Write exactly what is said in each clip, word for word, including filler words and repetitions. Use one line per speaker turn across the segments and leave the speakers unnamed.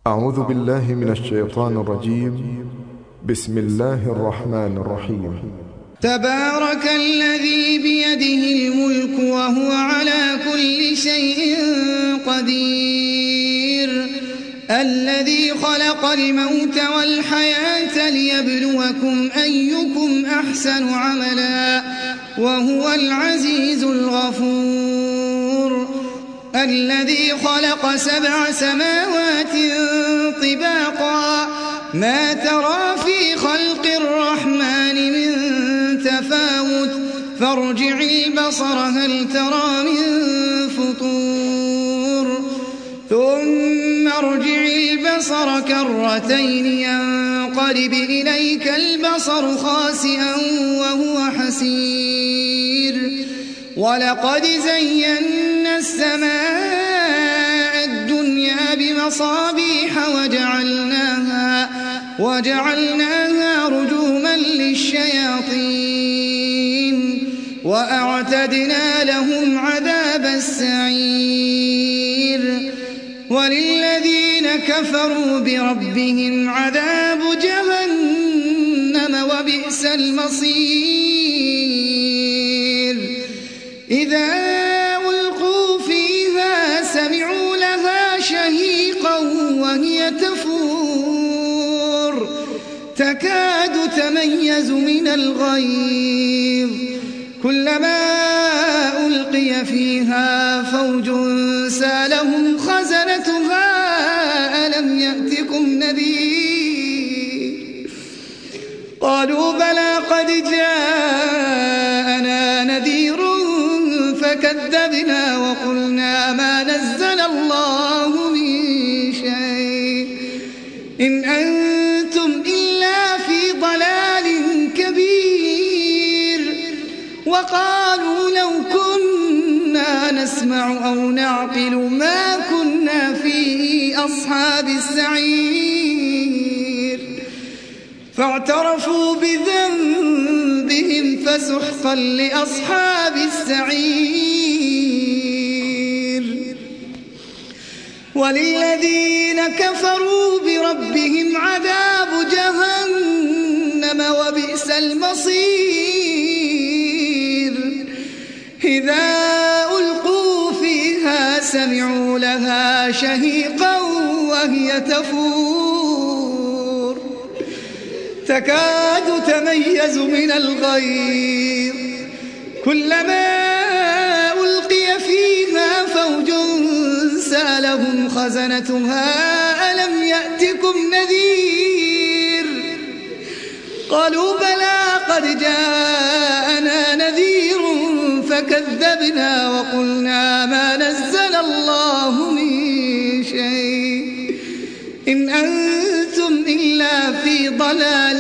أعوذ بالله من الشيطان الرجيم. بسم الله الرحمن الرحيم.
تبارك الذي بيده الملك وهو على كل شيء قدير، الذي خلق الموت والحياة ليبلوكم أيكم أحسن عملا وهو العزيز الغفور، الذي خلق سبع سماوات طباقا ما ترى في خلق الرحمن من تفاوت فارجع البصر هل ترى من فطور ثم ارجع البصر كرتين ينقلب إليك البصر خاسئا وهو حسير، ولقد زينا السماء الدنيا بمصابيح وجعلناها, وجعلناها رجوما للشياطين وأعتدنا لهم عذاب السعير، وللذين كفروا بربهم عذاب جهنم وبئس المصير. إذا ألقوا فيها سمعوا لها شهيقا وهي تفور تكاد تميز من الغيظ، كلما ألقي فيها فوج سالهم خزنتها ألم يأتكم نذير، قالوا بلى قد جاءنا نذير فكذبنا وقلنا ما نزل الله من شيء إن أنتم إلا في ضلال كبير، وقالوا لو كنا نسمع أو نعقل ما كنا في أصحاب السعير، فاعترفوا بذنبهم فسحقا لأصحاب السعير. وللذين كفروا بربهم عذاب جهنم وبئس المصير. إذا ألقوا فيها سمعوا لها شهيقا وهي تفور تكاد تميز من الغيظ، كلما ألقي فيها فوج سالهم خزنتها ألم يأتكم نذير، قالوا بلى قد جاءنا نذير فكذبنا وقلنا ما نزل الله من شيء إن أنتم إلا في ضلال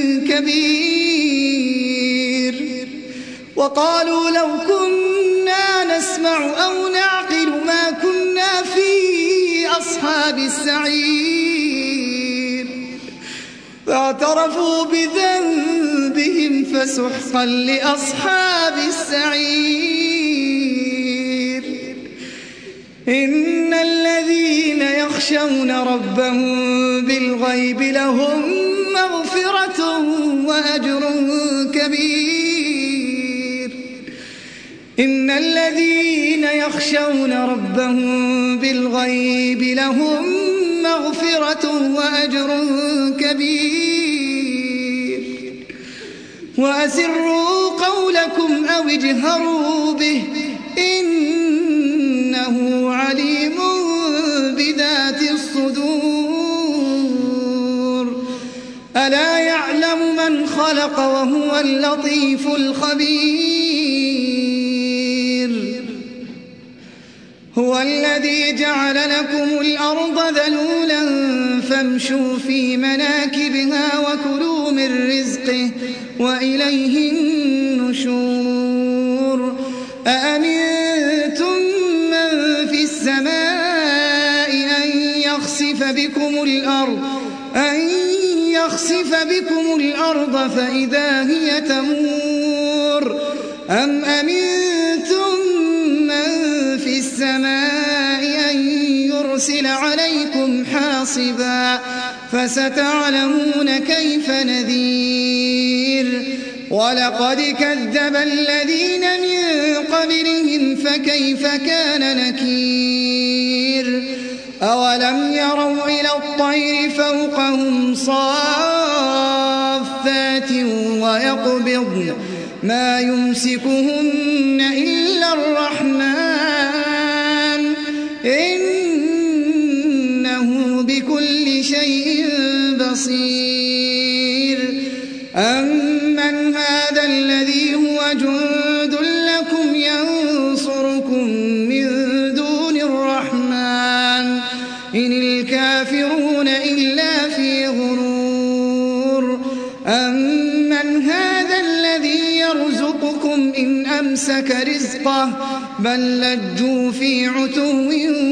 كبير، وقالوا لو كنا نسمع أو نعقل ما كنا في أصحاب السعير، فاعترفوا بذنبهم فسحقا لأصحاب السعير. إن الذين يخشون ربهم بالغيب لهم مغفرة وأجر كبير. إن الذين يخشون ربهم بالغيب لهم مغفرة وأجر كبير. وأسروا قولكم أو اجهروا به إنه عليم بذات الصدور. ألا يعلم من خلق وهو اللطيف الخبير. هو الذي جعل لكم الأرض ذلولا فامشوا في مناكبها وكلوا من رزقه وإليه النشور. أأمنتم من في السماء أن يخسف بكم الأرض أن يخسف بكم الأرض فإذا هي تمور أم أمنتم من في السماء أن يرسل يرسل عليكم حاصبا فستعلمون كيف نذير ولقد كذب الذين من قبلهم فكيف كان نكير أولم يروا إلى الطير فوقهم صافات ويقبضن ما يمسكهن إلا الرحمن إنه بكل شيء بصير أمن هذا الذي هو جند لكم ينصركم من دون الرحمن إن الكافرون إلا في غرور أمن هذا الذي يرزقكم إن أمسك رزقه بل لجوا في عتو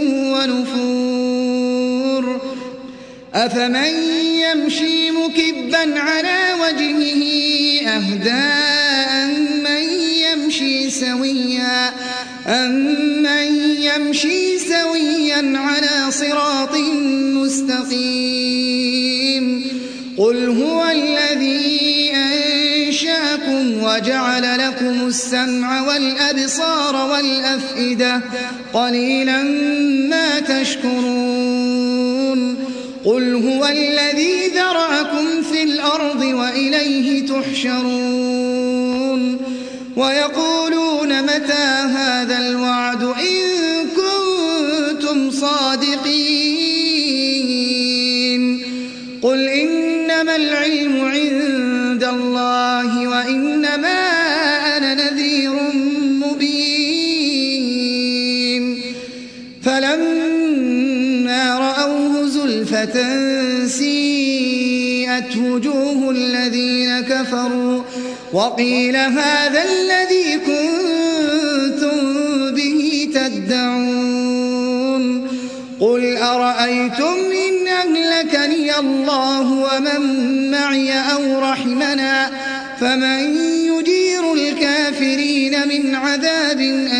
ونفور أفمن يمشي مكبا على وجهه أهدى أمن يمشي سويا أمن يمشي سويا على صراط مستقيم قل هو الذي أنشأكم وجعل لكم السمع والأبصار والأفئدة قليلا ما تشكرون قل هو الذي ذرأكم في الأرض وإليه تحشرون ويقولون متى هذا الوعد إن كنتم صادقين قل إنما العلم عند الله وإنما أنا نذير مبين فلما رأوه زلفة سيئت وجوه الذين كفروا وقيل هذا الذي كنتم به تدعون قل أرأيتم إن أهلكني الله ومن معي أو رحمنا فمن يجير الكافرين من عذاب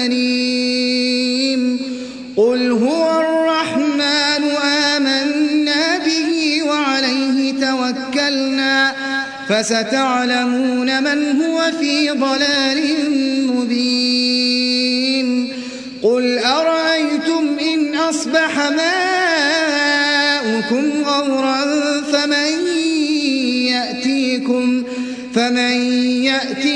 أليم قل هو الرحمن آمنا به وعليه توكلنا فستعلمون من هو في ضلال مبين قل أرأيتم إن أصبح ماؤكم غورا فمن يأتيكم فمن يأتي